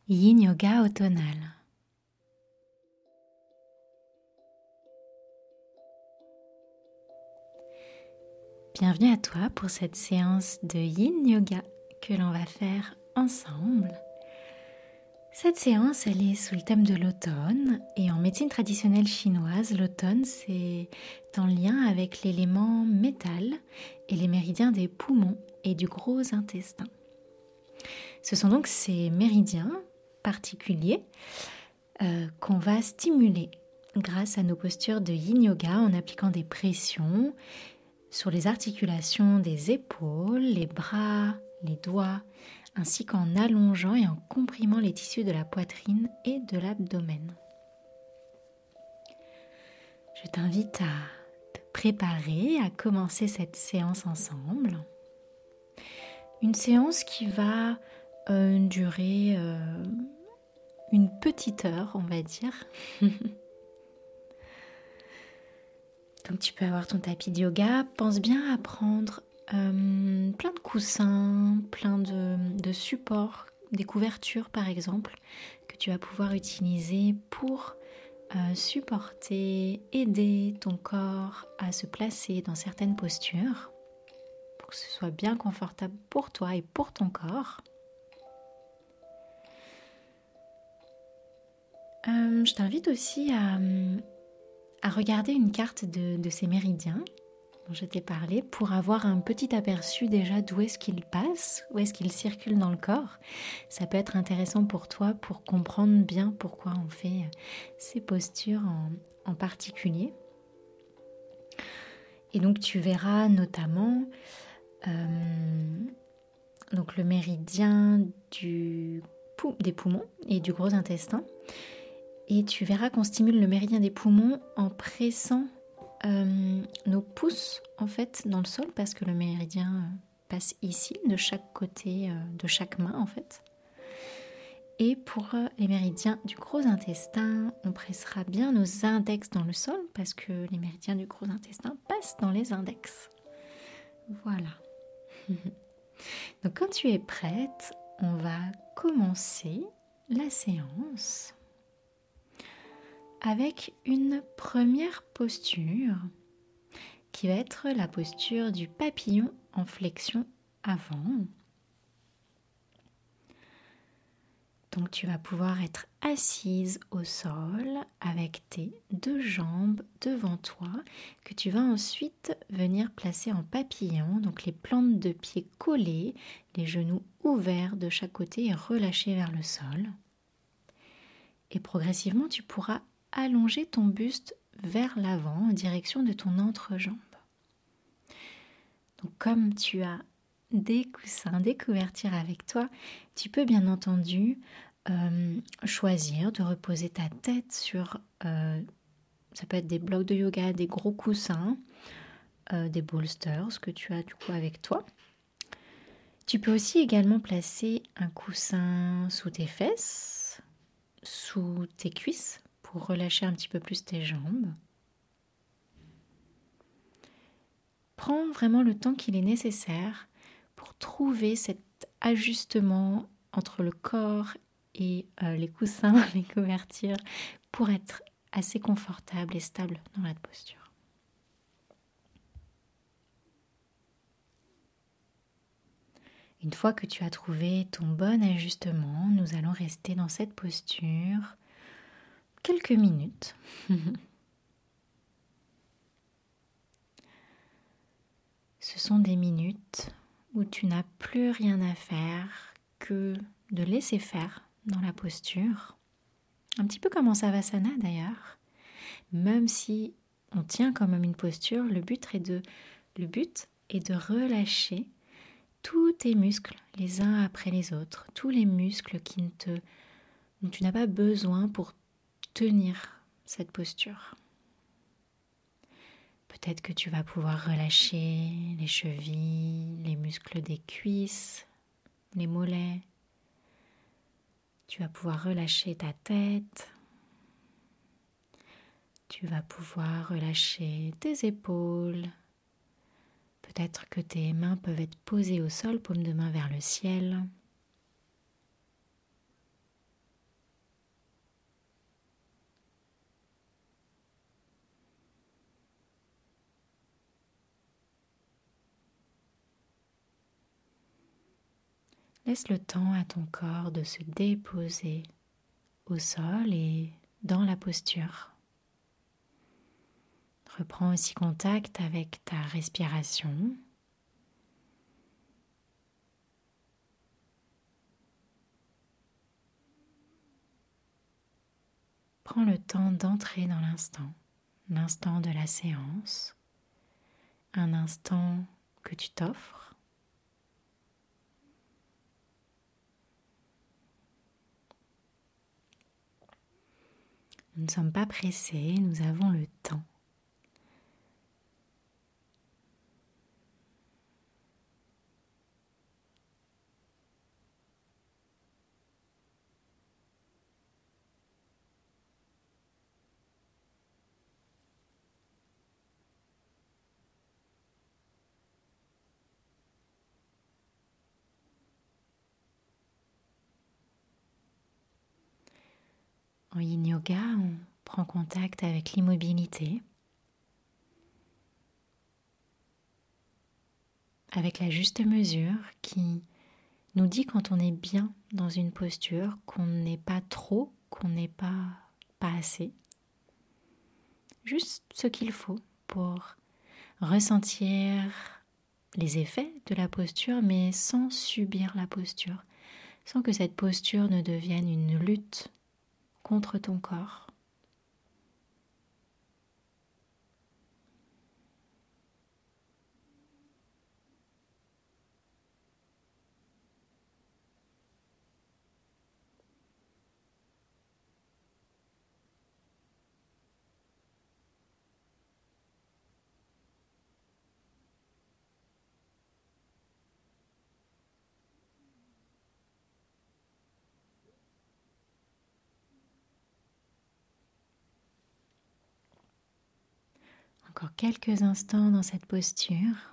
Yin Yoga automnal. Bienvenue à toi pour cette séance de Yin Yoga que l'on va faire ensemble. Cette séance, elle est sous le thème de l'automne et en médecine traditionnelle chinoise, l'automne c'est en lien avec l'élément métal et les méridiens des poumons et du gros intestin. Ce sont donc ces méridiens particuliers qu'on va stimuler grâce à nos postures de Yin Yoga en appliquant des pressions sur les articulations des épaules, les bras, les doigts, ainsi qu'en allongeant et en comprimant les tissus de la poitrine et de l'abdomen. Je t'invite à te préparer à commencer cette séance ensemble. Une séance qui va durer une petite heure, on va dire. Donc tu peux avoir ton tapis de yoga. Pense bien à prendre plein de coussins, plein de supports, des couvertures par exemple, que tu vas pouvoir utiliser pour supporter, aider ton corps à se placer dans certaines postures, pour que ce soit bien confortable pour toi et pour ton corps. Je t'invite aussi à regarder une carte de ces méridiens dont je t'ai parlé pour avoir un petit aperçu déjà d'où est-ce qu'ils passent, où est-ce qu'ils circulent dans le corps. Ça peut être intéressant pour toi pour comprendre bien pourquoi on fait ces postures en particulier. Et donc tu verras notamment donc le méridien des poumons et du gros intestin. Et tu verras qu'on stimule le méridien des poumons en pressant nos pouces en fait dans le sol, parce que le méridien passe ici, de chaque côté de chaque main en fait. Et pour les méridiens du gros intestin, on pressera bien nos index dans le sol, parce que les méridiens du gros intestin passent dans les index. Voilà. Donc quand tu es prête, on va commencer la séance avec une première posture qui va être la posture du papillon en flexion avant. Donc tu vas pouvoir être assise au sol avec tes deux jambes devant toi que tu vas ensuite venir placer en papillon, donc les plantes de pied collées, les genoux ouverts de chaque côté et relâchés vers le sol. Et progressivement tu pourras allonger ton buste vers l'avant en direction de ton entrejambe. Donc comme tu as des coussins, des couvertures avec toi, tu peux bien entendu choisir de reposer ta tête sur, ça peut être des blocs de yoga, des gros coussins, des bolsters que tu as du coup avec toi. Tu peux aussi également placer un coussin sous tes fesses, sous tes cuisses, pour relâcher un petit peu plus tes jambes. Prends vraiment le temps qu'il est nécessaire pour trouver cet ajustement entre le corps et les coussins, les couvertures, pour être assez confortable et stable dans la posture. Une fois que tu as trouvé ton bon ajustement, nous allons rester dans cette posture quelques minutes. Ce sont des minutes où tu n'as plus rien à faire que de laisser faire dans la posture. Un petit peu comme en Savasana d'ailleurs. Même si on tient quand même une posture, le but est de relâcher tous tes muscles les uns après les autres, tous les muscles dont tu n'as pas besoin pour tenir cette posture. Peut-être que tu vas pouvoir relâcher les chevilles, les muscles des cuisses, les mollets. Tu vas pouvoir relâcher ta tête. Tu vas pouvoir relâcher tes épaules. Peut-être que tes mains peuvent être posées au sol, paume de main vers le ciel. laisse le temps à ton corps de se déposer au sol et dans la posture. Reprends aussi contact avec ta respiration. Prends le temps d'entrer dans l'instant de la séance, un instant que tu t'offres. Nous ne sommes pas pressés, nous avons le temps. En Yin Yoga, on prend contact avec l'immobilité, avec la juste mesure qui nous dit quand on est bien dans une posture, qu'on n'est pas trop, qu'on n'est pas assez. Juste ce qu'il faut pour ressentir les effets de la posture, mais sans subir la posture, sans que cette posture ne devienne une lutte contre ton corps. Encore quelques instants dans cette posture.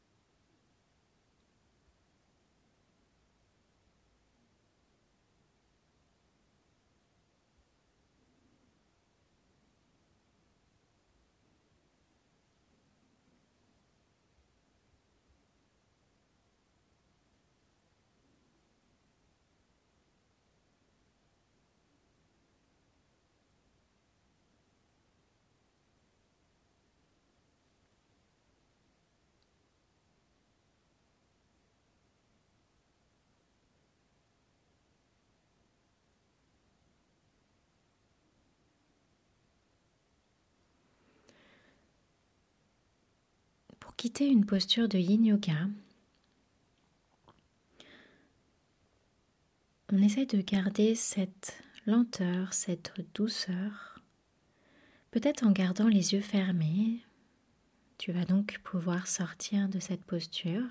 Pour quitter une posture de Yin Yoga, on essaie de garder cette lenteur, cette douceur, peut-être en gardant les yeux fermés. Tu vas donc pouvoir sortir de cette posture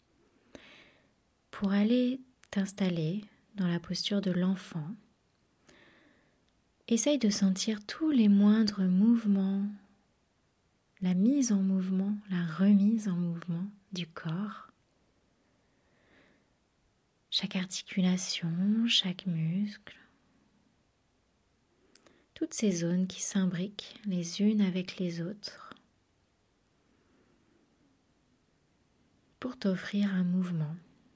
pour aller t'installer dans la posture de l'enfant. Essaye de sentir tous les moindres mouvements, la mise en mouvement, la remise en mouvement du corps. Chaque articulation, chaque muscle. Toutes ces zones qui s'imbriquent les unes avec les autres pour t'offrir un mouvement.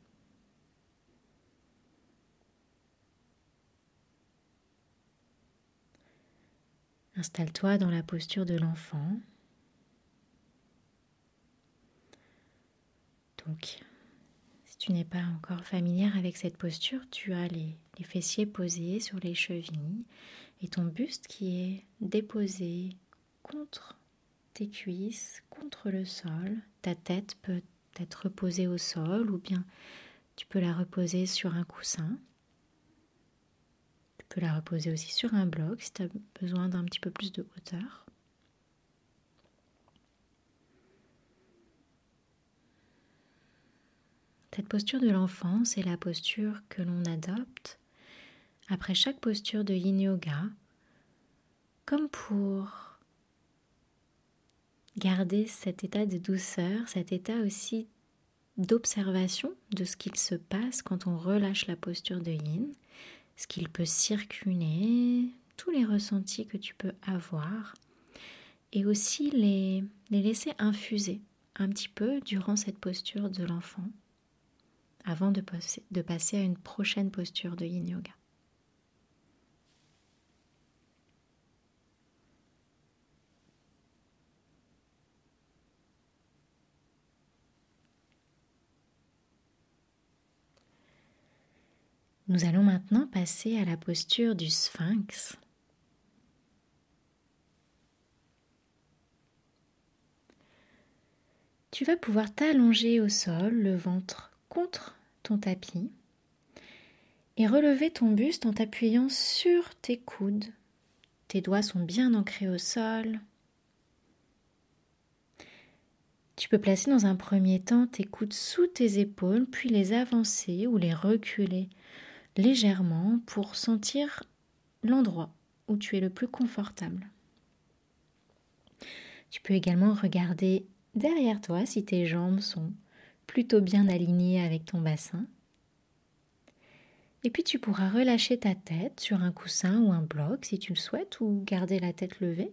Installe-toi dans la posture de l'enfant. Donc, si tu n'es pas encore familière avec cette posture, tu as les fessiers posés sur les chevilles et ton buste qui est déposé contre tes cuisses, contre le sol. Ta tête peut être reposée au sol ou bien tu peux la reposer sur un coussin. Tu peux la reposer aussi sur un bloc si tu as besoin d'un petit peu plus de hauteur. Cette posture de l'enfant, c'est la posture que l'on adopte après chaque posture de Yin Yoga, comme pour garder cet état de douceur, cet état aussi d'observation de ce qu'il se passe quand on relâche la posture de Yin, ce qu'il peut circuler, tous les ressentis que tu peux avoir, et aussi les laisser infuser un petit peu durant cette posture de l'enfant, avant de passer à une prochaine posture de Yin Yoga. Nous allons maintenant passer à la posture du Sphinx. Tu vas pouvoir t'allonger au sol, le ventre contre ton tapis, et relever ton buste en t'appuyant sur tes coudes. Tes doigts sont bien ancrés au sol. Tu peux placer dans un premier temps tes coudes sous tes épaules, puis les avancer ou les reculer légèrement pour sentir l'endroit où tu es le plus confortable. Tu peux également regarder derrière toi si tes jambes sont plutôt bien alignées avec ton bassin. Et puis tu pourras relâcher ta tête sur un coussin ou un bloc si tu le souhaites, ou garder la tête levée.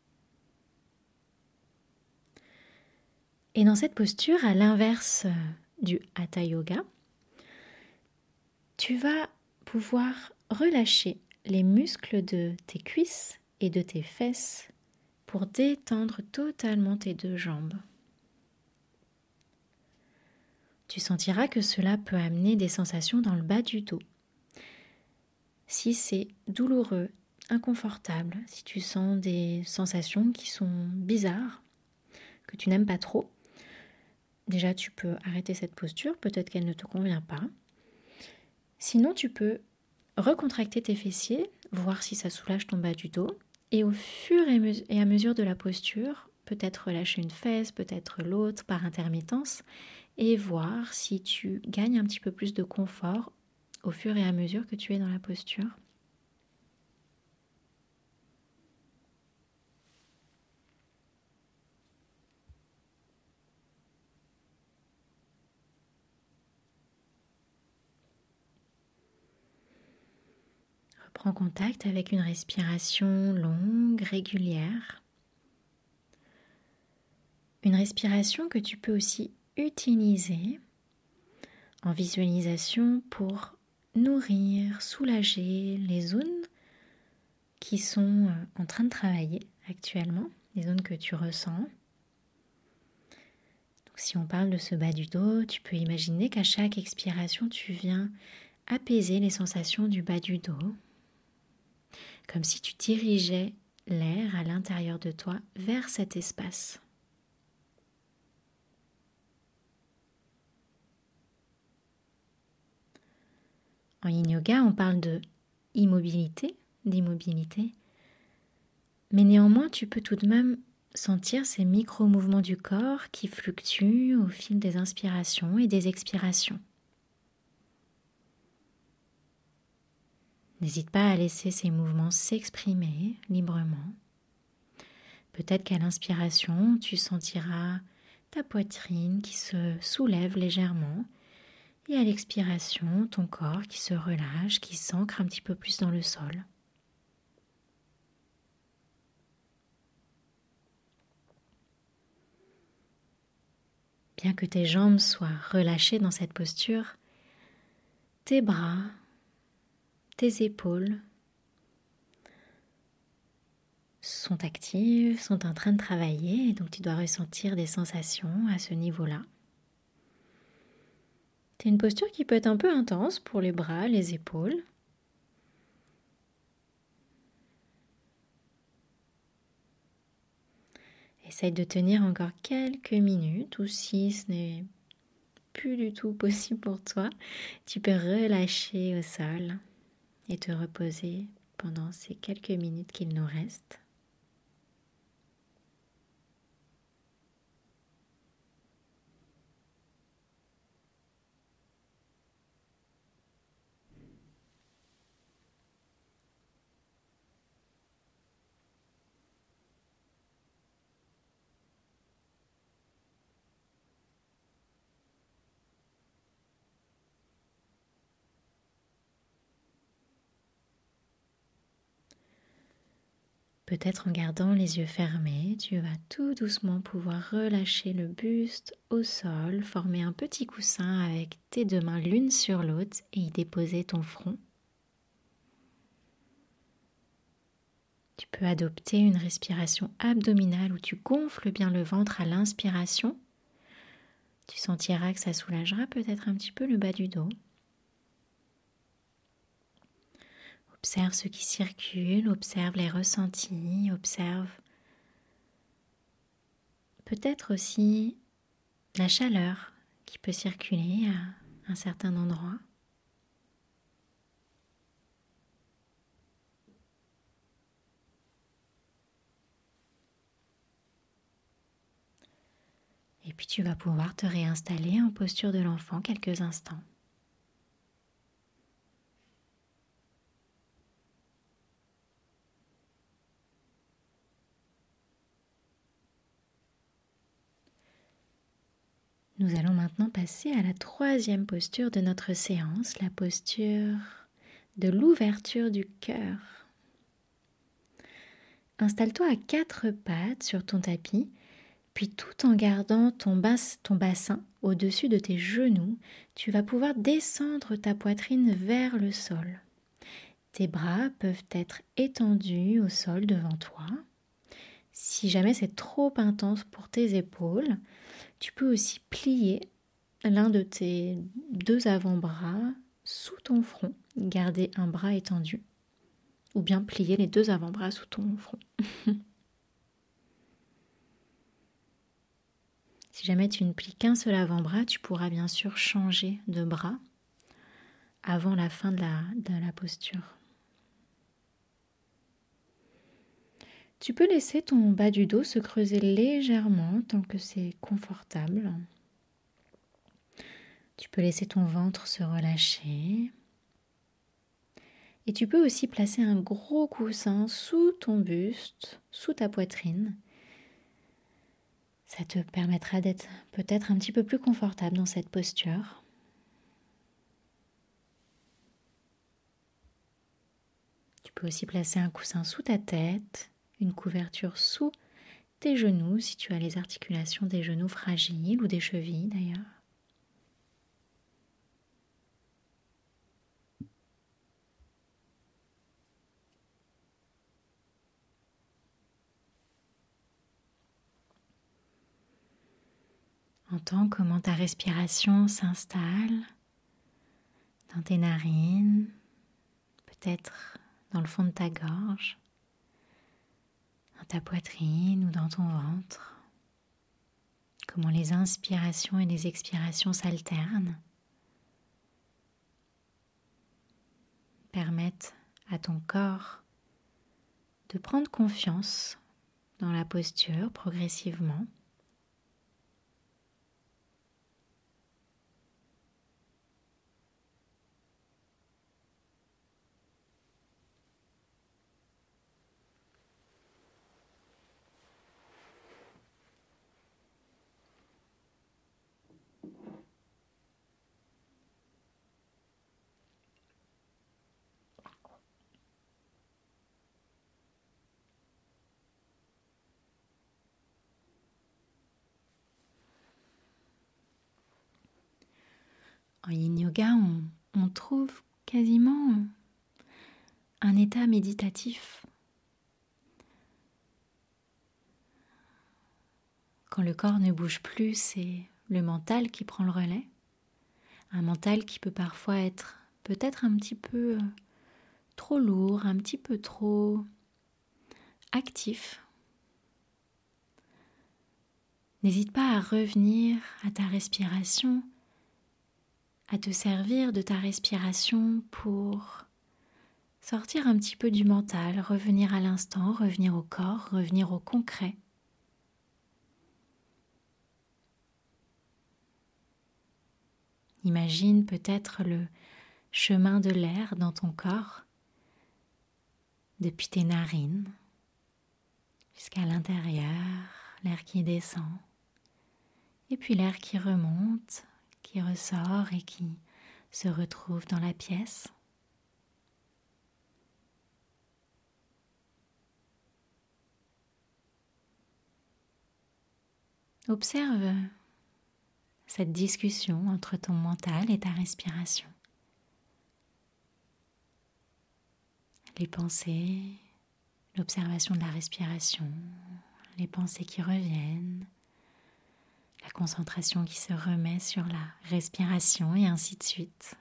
Et dans cette posture, à l'inverse du Hatha Yoga, tu vas pouvoir relâcher les muscles de tes cuisses et de tes fesses pour détendre totalement tes deux jambes. Tu sentiras que cela peut amener des sensations dans le bas du dos. Si c'est douloureux, inconfortable, si tu sens des sensations qui sont bizarres, que tu n'aimes pas trop, déjà tu peux arrêter cette posture, peut-être qu'elle ne te convient pas. Sinon tu peux recontracter tes fessiers, voir si ça soulage ton bas du dos, et au fur et à mesure de la posture, peut-être relâcher une fesse, peut-être l'autre par intermittence, et voir si tu gagnes un petit peu plus de confort au fur et à mesure que tu es dans la posture. Reprends contact avec une respiration longue, régulière. Une respiration que tu peux aussi utiliser en visualisation pour nourrir, soulager les zones qui sont en train de travailler actuellement, les zones que tu ressens. Donc, si on parle de ce bas du dos, tu peux imaginer qu'à chaque expiration, tu viens apaiser les sensations du bas du dos, comme si tu dirigeais l'air à l'intérieur de toi vers cet espace. En Yin Yoga, on parle d'immobilité, mais néanmoins, tu peux tout de même sentir ces micro-mouvements du corps qui fluctuent au fil des inspirations et des expirations. N'hésite pas à laisser ces mouvements s'exprimer librement. Peut-être qu'à l'inspiration, tu sentiras ta poitrine qui se soulève légèrement, et à l'expiration, ton corps qui se relâche, qui s'ancre un petit peu plus dans le sol. Bien que tes jambes soient relâchées dans cette posture, tes bras, tes épaules sont actives, sont en train de travailler, et donc tu dois ressentir des sensations à ce niveau-là. C'est une posture qui peut être un peu intense pour les bras, les épaules. Essaye de tenir encore quelques minutes, ou si ce n'est plus du tout possible pour toi, tu peux relâcher au sol et te reposer pendant ces quelques minutes qu'il nous reste. Peut-être en gardant les yeux fermés, tu vas tout doucement pouvoir relâcher le buste au sol, former un petit coussin avec tes deux mains l'une sur l'autre et y déposer ton front. Tu peux adopter une respiration abdominale où tu gonfles bien le ventre à l'inspiration. Tu sentiras que ça soulagera peut-être un petit peu le bas du dos. Observe ce qui circule, observe les ressentis, observe peut-être aussi la chaleur qui peut circuler à un certain endroit. Et puis tu vas pouvoir te réinstaller en posture de l'enfant quelques instants. Nous allons maintenant passer à la troisième posture de notre séance, la posture de l'ouverture du cœur. Installe-toi à quatre pattes sur ton tapis, puis tout en gardant ton bassin au-dessus de tes genoux, tu vas pouvoir descendre ta poitrine vers le sol. Tes bras peuvent être étendus au sol devant toi. Si jamais c'est trop intense pour tes épaules, tu peux aussi plier l'un de tes deux avant-bras sous ton front, garder un bras étendu, ou bien plier les deux avant-bras sous ton front. Si jamais tu ne plies qu'un seul avant-bras, tu pourras bien sûr changer de bras avant la fin de la posture. Tu peux laisser ton bas du dos se creuser légèrement tant que c'est confortable. Tu peux laisser ton ventre se relâcher. Et tu peux aussi placer un gros coussin sous ton buste, sous ta poitrine. Ça te permettra d'être peut-être un petit peu plus confortable dans cette posture. Tu peux aussi placer un coussin sous ta tête, une couverture sous tes genoux si tu as les articulations des genoux fragiles ou des chevilles d'ailleurs. Entends comment ta respiration s'installe dans tes narines, peut-être dans le fond de ta gorge, dans ta poitrine ou dans ton ventre. Comment les inspirations et les expirations s'alternent, permettent à ton corps de prendre confiance dans la posture progressivement. En yin yoga, on trouve quasiment un état méditatif. Quand le corps ne bouge plus, c'est le mental qui prend le relais. Un mental qui peut parfois être peut-être un petit peu trop lourd, un petit peu trop actif. N'hésite pas à revenir à ta respiration, à te servir de ta respiration pour sortir un petit peu du mental, revenir à l'instant, revenir au corps, revenir au concret. Imagine peut-être le chemin de l'air dans ton corps, depuis tes narines jusqu'à l'intérieur, l'air qui descend, et puis l'air qui remonte, qui ressort et qui se retrouve dans la pièce. Observe cette discussion entre ton mental et ta respiration. Les pensées, l'observation de la respiration, les pensées qui reviennent, la concentration qui se remet sur la respiration et ainsi de suite.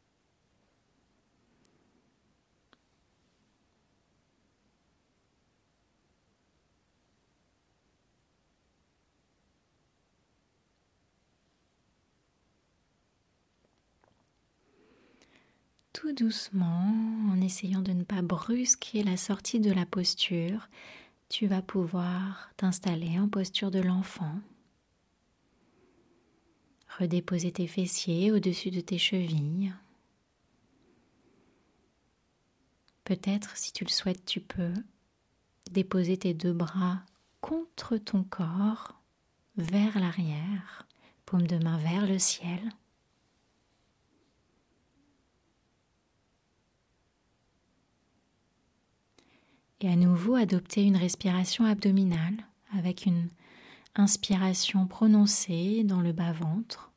Tout doucement, en essayant de ne pas brusquer la sortie de la posture, tu vas pouvoir t'installer en posture de l'enfant. Redéposer tes fessiers au-dessus de tes chevilles. Peut-être, si tu le souhaites, tu peux déposer tes deux bras contre ton corps, vers l'arrière, paume de main vers le ciel. Et à nouveau, adopter une respiration abdominale avec une inspiration prononcée dans le bas-ventre.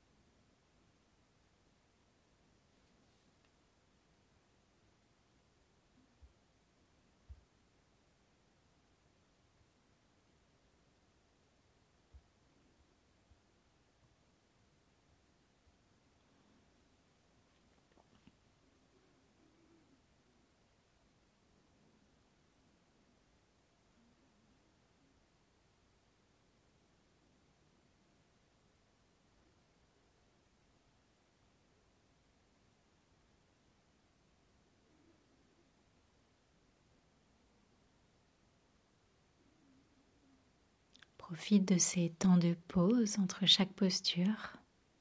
Profite de ces temps de pause entre chaque posture.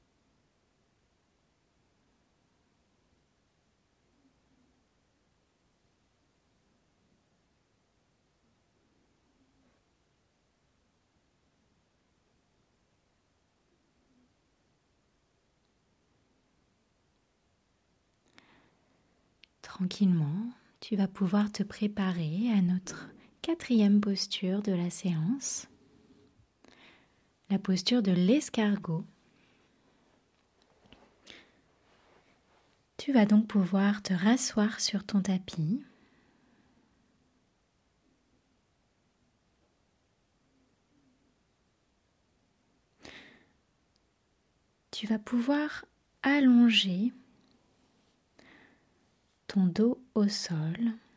Tranquillement, tu vas pouvoir te préparer à notre 4e posture de la séance, la posture de l'escargot. Tu vas donc pouvoir te rasseoir sur ton tapis. Tu vas pouvoir allonger ton dos au sol,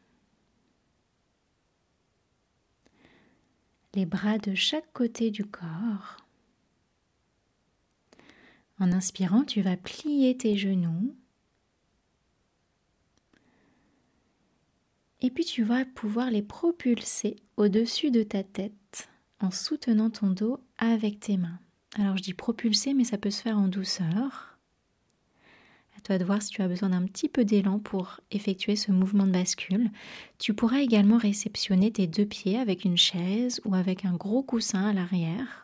les bras de chaque côté du corps. En inspirant, tu vas plier tes genoux. Et puis tu vas pouvoir les propulser au-dessus de ta tête en soutenant ton dos avec tes mains. Alors je dis propulser, mais ça peut se faire en douceur. À toi de voir si tu as besoin d'un petit peu d'élan pour effectuer ce mouvement de bascule. Tu pourras également réceptionner tes deux pieds avec une chaise ou avec un gros coussin à l'arrière.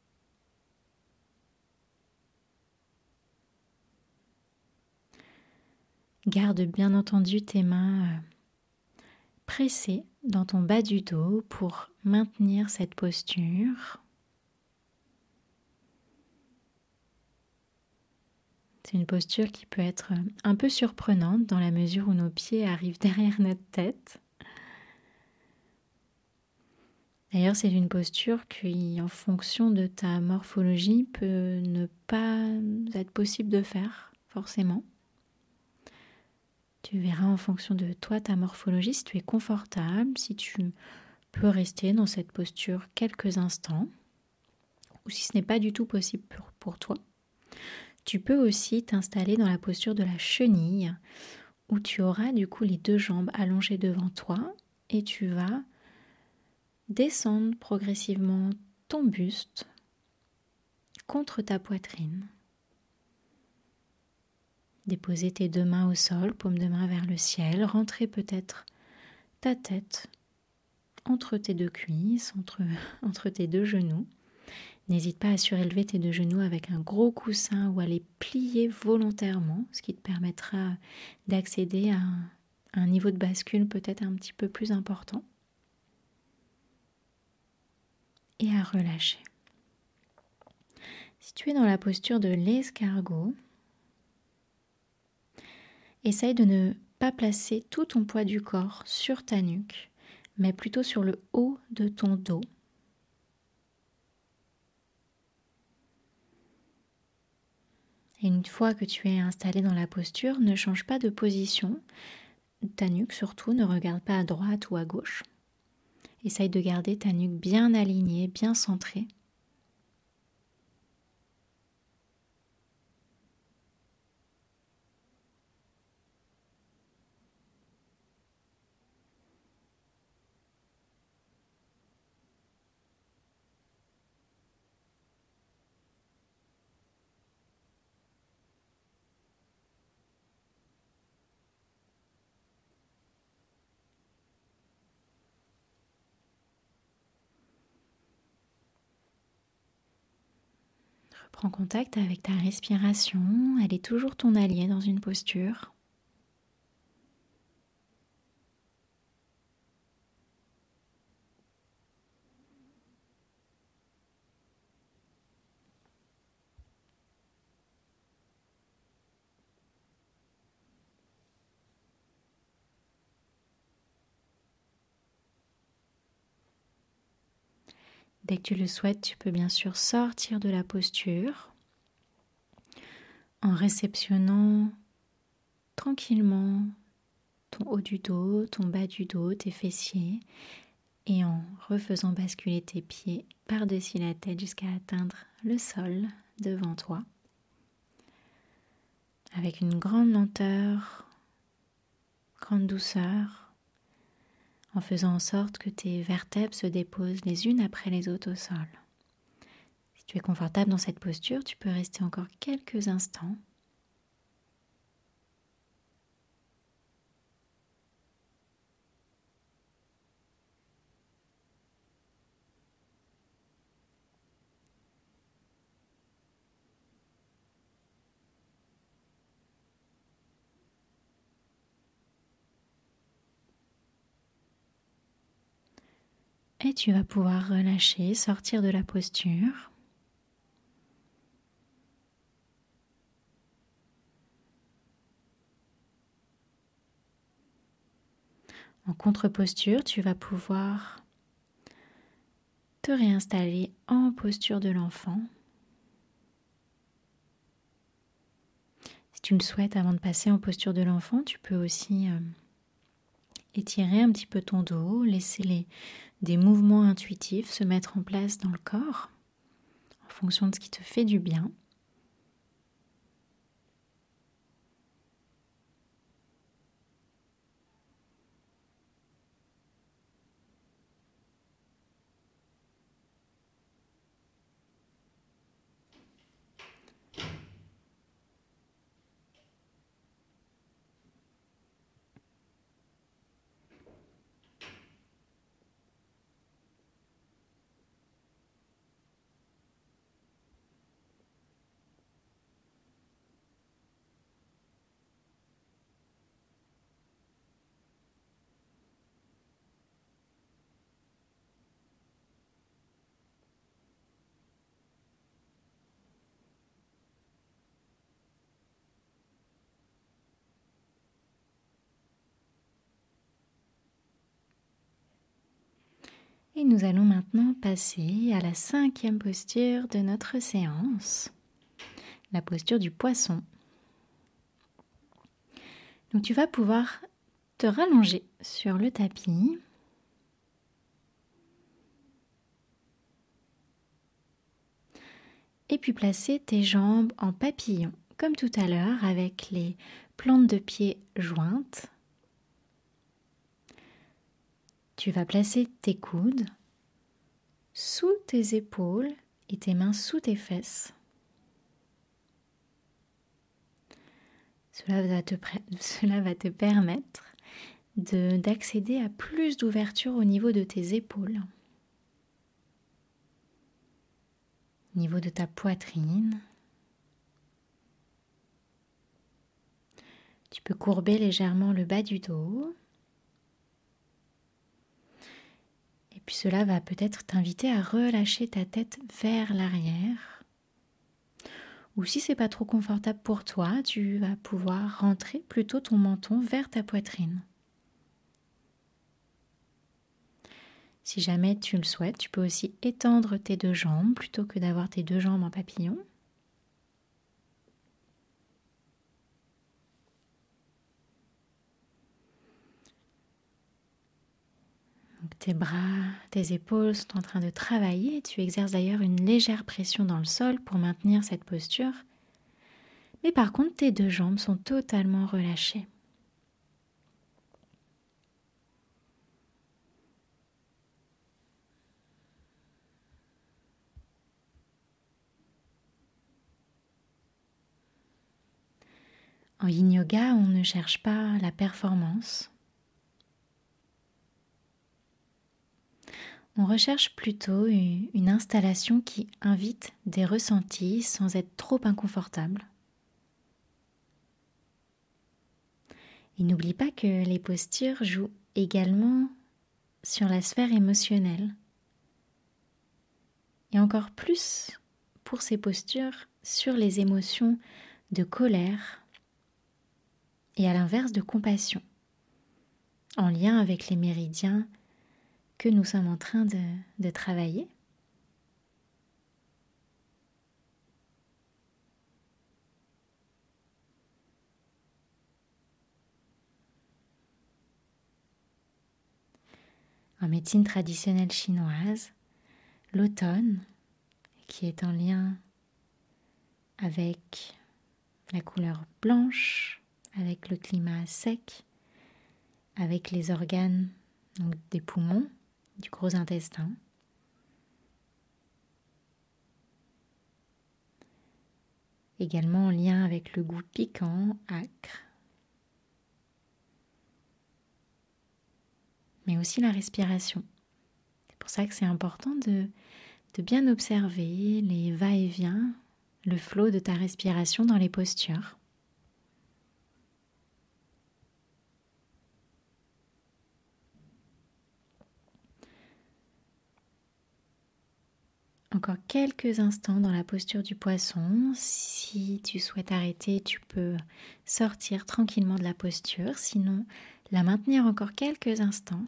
Garde bien entendu tes mains pressées dans ton bas du dos pour maintenir cette posture. C'est une posture qui peut être un peu surprenante dans la mesure où nos pieds arrivent derrière notre tête. D'ailleurs, c'est une posture qui, en fonction de ta morphologie, peut ne pas être possible de faire, forcément. Tu verras en fonction de toi, ta morphologie, si tu es confortable, si tu peux rester dans cette posture quelques instants, ou si ce n'est pas du tout possible pour toi. Tu peux aussi t'installer dans la posture de la chenille, où tu auras du coup les deux jambes allongées devant toi, et tu vas descendre progressivement ton buste contre ta poitrine. Déposer tes deux mains au sol, paume de main vers le ciel, rentrer peut-être ta tête entre tes deux cuisses, entre tes deux genoux. N'hésite pas à surélever tes deux genoux avec un gros coussin ou à les plier volontairement, ce qui te permettra d'accéder à un niveau de bascule peut-être un petit peu plus important. Et à relâcher. Si tu es dans la posture de l'escargot, essaye de ne pas placer tout ton poids du corps sur ta nuque, mais plutôt sur le haut de ton dos. Et une fois que tu es installé dans la posture, ne change pas de position. Ta nuque surtout, ne regarde pas à droite ou à gauche. Essaye de garder ta nuque bien alignée, bien centrée. Reprends contact avec ta respiration, elle est toujours ton allié dans une posture. Dès que tu le souhaites, tu peux bien sûr sortir de la posture en réceptionnant tranquillement ton haut du dos, ton bas du dos, tes fessiers et en refaisant basculer tes pieds par-dessus la tête jusqu'à atteindre le sol devant toi. Avec une grande lenteur, grande douceur, en faisant en sorte que tes vertèbres se déposent les unes après les autres au sol. Si tu es confortable dans cette posture, tu peux rester encore quelques instants. Et tu vas pouvoir relâcher, sortir de la posture. En contre-posture, tu vas pouvoir te réinstaller en posture de l'enfant. Si tu le souhaites, avant de passer en posture de l'enfant, tu peux aussi étirer un petit peu ton dos, laisser des mouvements intuitifs se mettre en place dans le corps en fonction de ce qui te fait du bien. Et nous allons maintenant passer à la 5e posture de notre séance, la posture du poisson. Donc tu vas pouvoir te rallonger sur le tapis. Et puis placer tes jambes en papillon, comme tout à l'heure, avec les plantes de pied jointes. Tu vas placer tes coudes sous tes épaules et tes mains sous tes fesses. Cela va te permettre d'accéder à plus d'ouverture au niveau de tes épaules, au niveau de ta poitrine. Tu peux courber légèrement le bas du dos. Et puis cela va peut-être t'inviter à relâcher ta tête vers l'arrière. Ou si c'est pas trop confortable pour toi, tu vas pouvoir rentrer plutôt ton menton vers ta poitrine. Si jamais tu le souhaites, tu peux aussi étendre tes deux jambes plutôt que d'avoir tes deux jambes en papillon. Donc tes bras, tes épaules sont en train de travailler. Tu exerces d'ailleurs une légère pression dans le sol pour maintenir cette posture. Mais par contre, tes deux jambes sont totalement relâchées. En yin yoga, on ne cherche pas la performance. On recherche plutôt une installation qui invite des ressentis sans être trop inconfortable. Et n'oublie pas que les postures jouent également sur la sphère émotionnelle. Et encore plus pour ces postures sur les émotions de colère et à l'inverse de compassion, en lien avec les méridiens que nous sommes en train de travailler. En médecine traditionnelle chinoise, l'automne, qui est en lien avec la couleur blanche, avec le climat sec, avec les organes donc des poumons, du gros intestin, également en lien avec le goût piquant, âcre, mais aussi la respiration. C'est pour ça que c'est important de bien observer les va-et-vient, le flot de ta respiration dans les postures. Encore quelques instants dans la posture du poisson. Si tu souhaites arrêter, tu peux sortir tranquillement de la posture. Sinon, la maintenir encore quelques instants.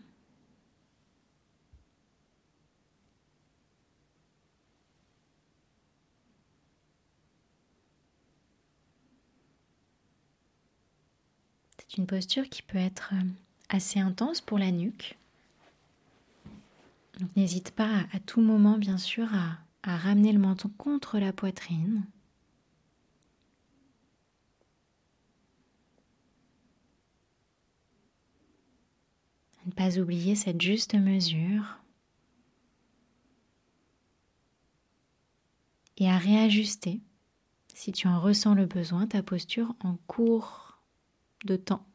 C'est une posture qui peut être assez intense pour la nuque. Donc n'hésite pas à tout moment, bien sûr, à ramener le menton contre la poitrine. Ne pas oublier cette juste mesure. Et à réajuster, si tu en ressens le besoin, ta posture en cours de temps.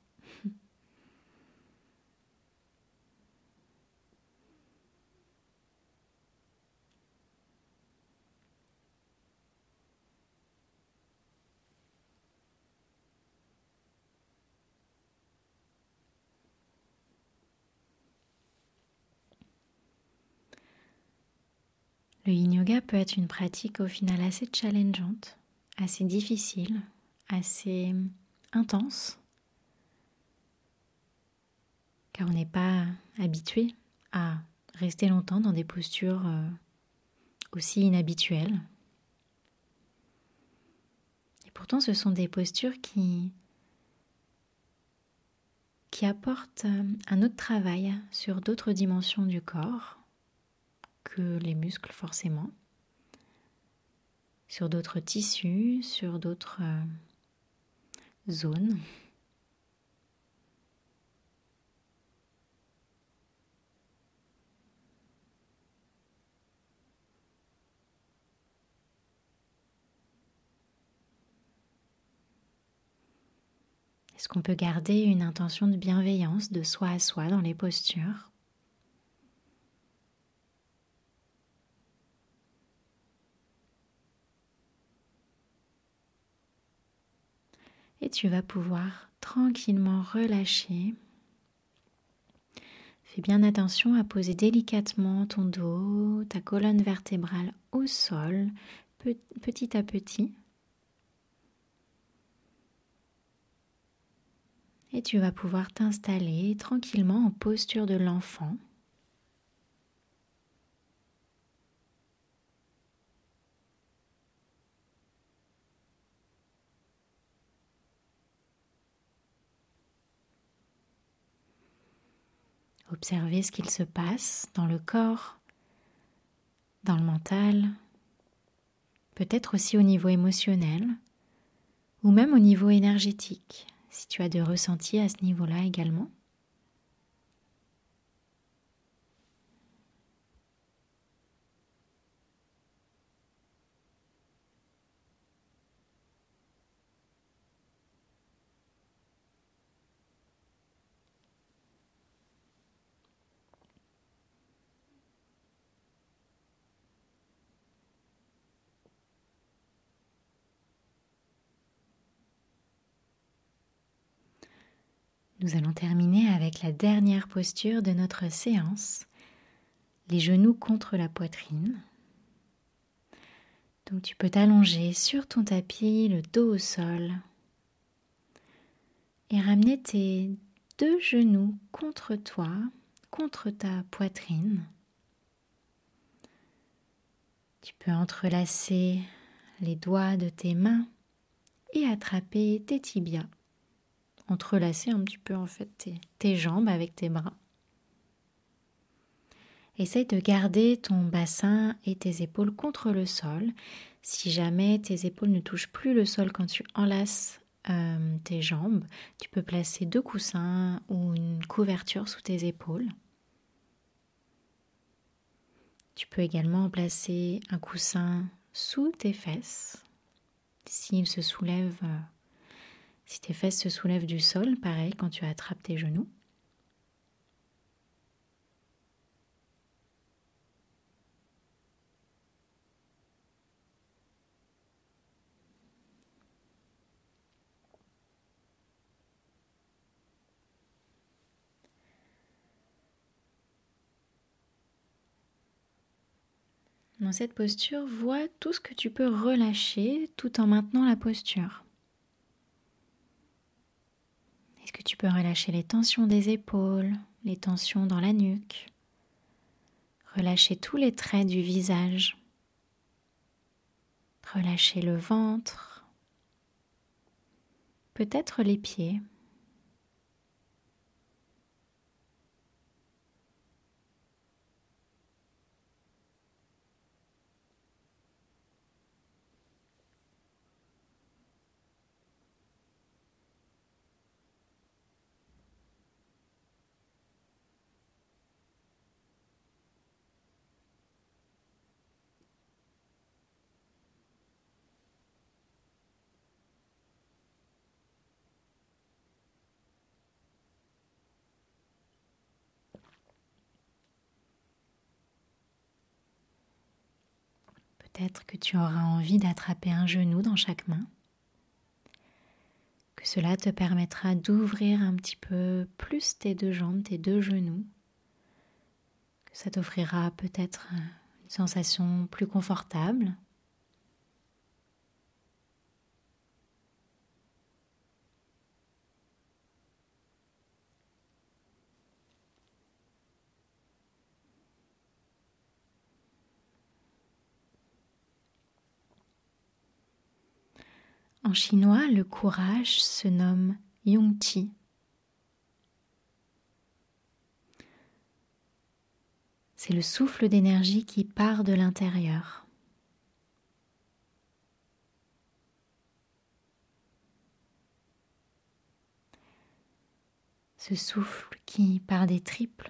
Le yin yoga peut être une pratique au final assez challengeante, assez difficile, assez intense, car on n'est pas habitué à rester longtemps dans des postures aussi inhabituelles. Et pourtant, ce sont des postures qui apportent un autre travail sur d'autres dimensions du corps que les muscles forcément, sur d'autres tissus, sur d'autres zones. Est-ce qu'on peut garder une intention de bienveillance de soi à soi dans les postures ? Et tu vas pouvoir tranquillement relâcher. Fais bien attention à poser délicatement ton dos, ta colonne vertébrale au sol, petit à petit. Et tu vas pouvoir t'installer tranquillement en posture de l'enfant. Observer ce qu'il se passe dans le corps, dans le mental, peut-être aussi au niveau émotionnel ou même au niveau énergétique, si tu as de ressentis à ce niveau-là également. Nous allons terminer avec la dernière posture de notre séance, les genoux contre la poitrine. Donc tu peux t'allonger sur ton tapis, le dos au sol, et ramener tes deux genoux contre toi, contre ta poitrine. Tu peux entrelacer les doigts de tes mains et attraper tes tibias. Entrelacer un petit peu en fait tes jambes avec tes bras. Essaye de garder ton bassin et tes épaules contre le sol. Si jamais tes épaules ne touchent plus le sol quand tu enlaces tes jambes, tu peux placer 2 coussins ou une couverture sous tes épaules. Tu peux également placer un coussin sous tes fesses. Si tes fesses se soulèvent du sol, pareil quand tu attrapes tes genoux. Dans cette posture, vois tout ce que tu peux relâcher tout en maintenant la posture. Est-ce que tu peux relâcher les tensions des épaules, les tensions dans la nuque? Relâcher tous les traits du visage. Relâcher le ventre. Peut-être les pieds. Peut-être que tu auras envie d'attraper un genou dans chaque main. Que cela te permettra d'ouvrir un petit peu plus tes 2 jambes, tes 2 genoux. Que ça t'offrira peut-être une sensation plus confortable. En chinois, le courage se nomme Yongqi. C'est le souffle d'énergie qui part de l'intérieur. Ce souffle qui part des tripes,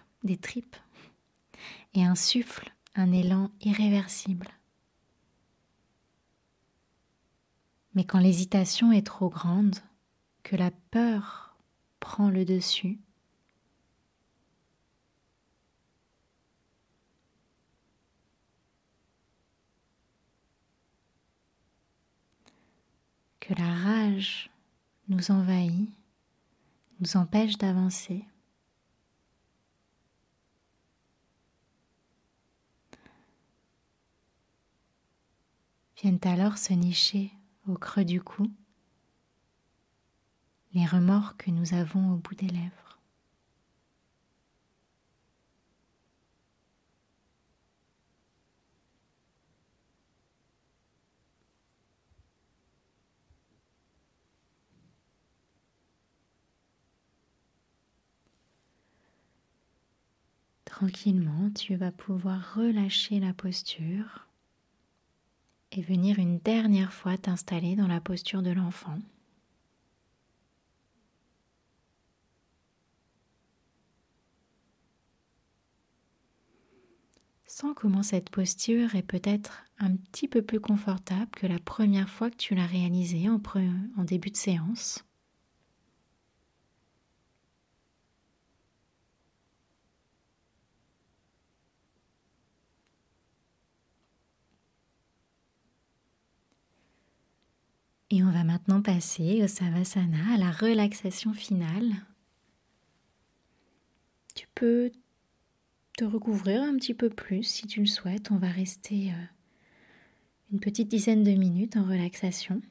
et insuffle un élan irréversible. Mais quand l'hésitation est trop grande, que la peur prend le dessus, que la rage nous envahit, nous empêche d'avancer, viennent alors se nicher au creux du cou les remords que nous avons au bout des lèvres. Tranquillement, tu vas pouvoir relâcher la posture et venir une dernière fois t'installer dans la posture de l'enfant. Sens comment cette posture est peut-être un petit peu plus confortable que la première fois que tu l'as réalisée en début de séance. Et on va maintenant passer au Savasana, à la relaxation finale. Tu peux te recouvrir un petit peu plus si tu le souhaites. On va rester une petite dizaine de minutes en relaxation.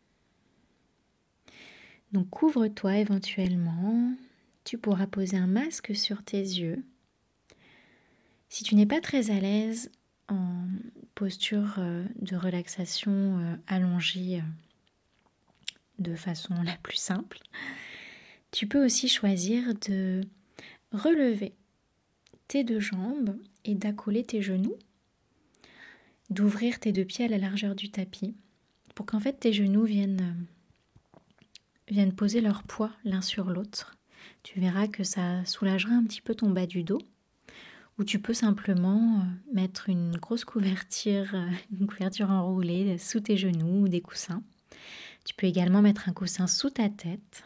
Donc couvre-toi éventuellement. Tu pourras poser un masque sur tes yeux. Si tu n'es pas très à l'aise en posture de relaxation allongée de façon la plus simple, tu peux aussi choisir de relever tes deux jambes et d'accoler tes genoux, d'ouvrir tes deux pieds à la largeur du tapis pour qu'en fait tes genoux viennent poser leur poids l'un sur l'autre. Tu verras que ça soulagera un petit peu ton bas du dos, ou tu peux simplement mettre une grosse couverture enroulée sous tes genoux ou des coussins. Tu peux également mettre un coussin sous ta tête.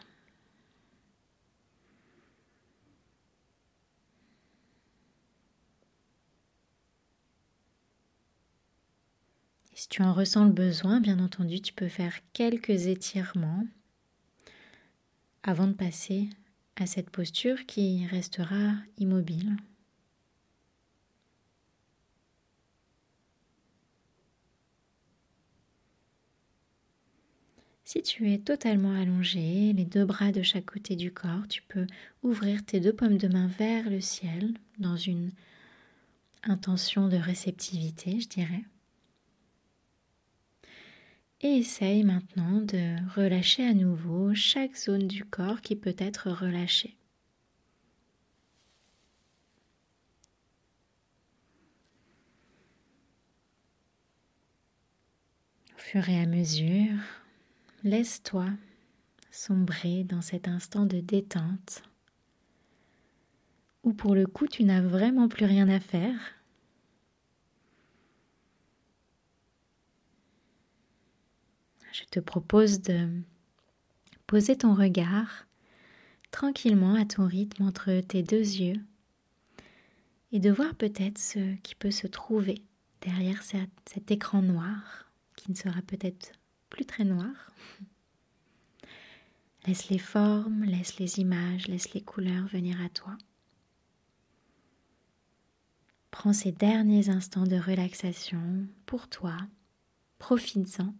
Et si tu en ressens le besoin, bien entendu, tu peux faire quelques étirements avant de passer à cette posture qui restera immobile. Si tu es totalement allongé, les deux bras de chaque côté du corps, tu peux ouvrir tes deux paumes de main vers le ciel dans une intention de réceptivité, je dirais. Et essaye maintenant de relâcher à nouveau chaque zone du corps qui peut être relâchée. Au fur et à mesure, laisse-toi sombrer dans cet instant de détente où pour le coup tu n'as vraiment plus rien à faire. Je te propose de poser ton regard tranquillement à ton rythme entre tes deux yeux et de voir peut-être ce qui peut se trouver derrière cet écran noir qui ne sera peut-être plus très noir. Laisse les formes, laisse les images, laisse les couleurs venir à toi. Prends ces derniers instants de relaxation pour toi, profites-en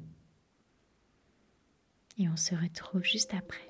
et on se retrouve juste après.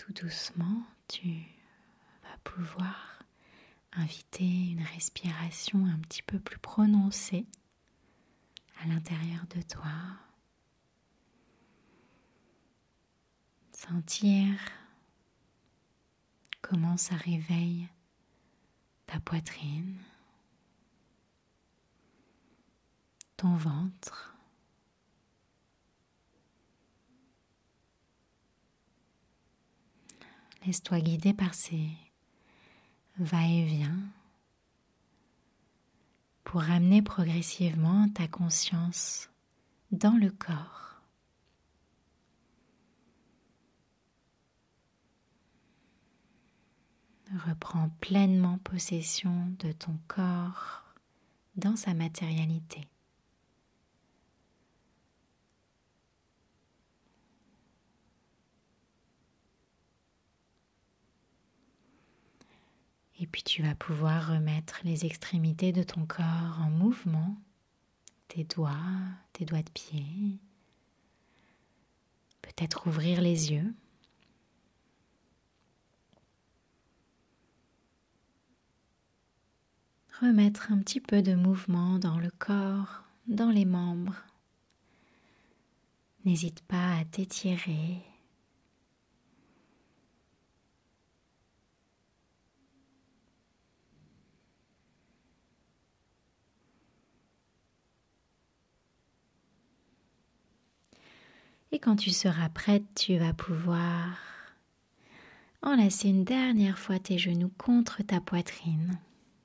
Tout doucement, tu vas pouvoir inviter une respiration un petit peu plus prononcée à l'intérieur de toi. Sentir comment ça réveille ta poitrine, ton ventre. Laisse-toi guider par ces va-et-vient pour ramener progressivement ta conscience dans le corps. Reprends pleinement possession de ton corps dans sa matérialité. Et puis tu vas pouvoir remettre les extrémités de ton corps en mouvement, tes doigts de pied, peut-être ouvrir les yeux. Remettre un petit peu de mouvement dans le corps, dans les membres. N'hésite pas à t'étirer. Et quand tu seras prête, tu vas pouvoir enlacer une dernière fois tes genoux contre ta poitrine.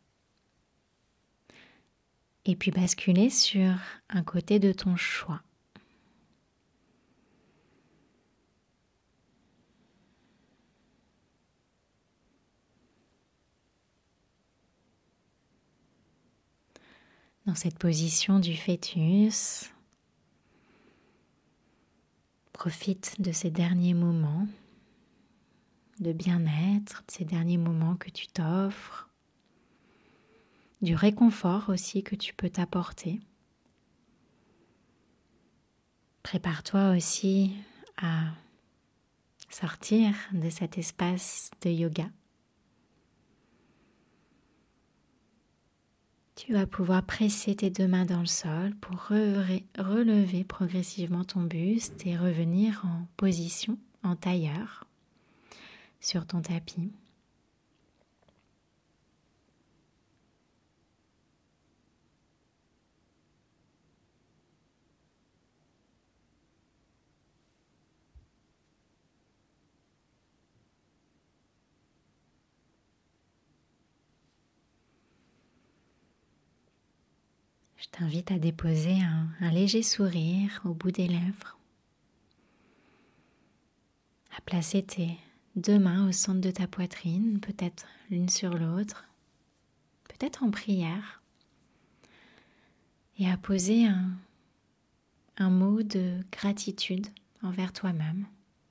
Et puis basculer sur un côté de ton choix. Dans cette position du fœtus, profite de ces derniers moments de bien-être, de ces derniers moments que tu t'offres, du réconfort aussi que tu peux t'apporter. Prépare-toi aussi à sortir de cet espace de yoga. Tu vas pouvoir presser tes deux mains dans le sol pour relever progressivement ton buste et revenir en position, en tailleur, sur ton tapis. Je t'invite à déposer un léger sourire au bout des lèvres, à placer tes deux mains au centre de ta poitrine, peut-être l'une sur l'autre, peut-être en prière, et à poser un mot de gratitude envers toi-même.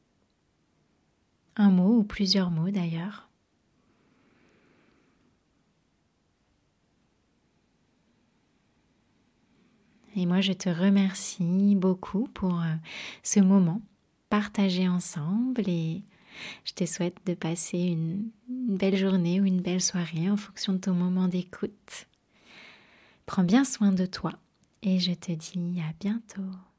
Un mot ou plusieurs mots d'ailleurs. Et moi, je te remercie beaucoup pour ce moment partagé ensemble et je te souhaite de passer une belle journée ou une belle soirée en fonction de ton moment d'écoute. Prends bien soin de toi et je te dis à bientôt.